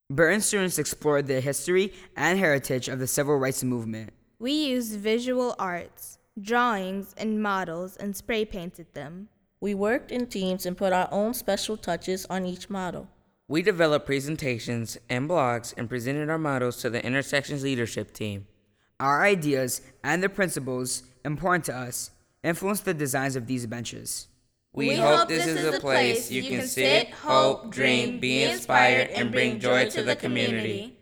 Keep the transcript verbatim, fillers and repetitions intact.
Burton students explored the history and heritage of the civil rights movement. We used visual arts, drawings, and models and spray painted them. We worked in teams and put our own special touches on each model. We developed presentations and blogs and presented our models to the Intersections leadership team. Our ideas and the principles important to us influenced the designs of these benches. We, we hope this is a place you can sit, hope, dream, be inspired, and bring joy to the community.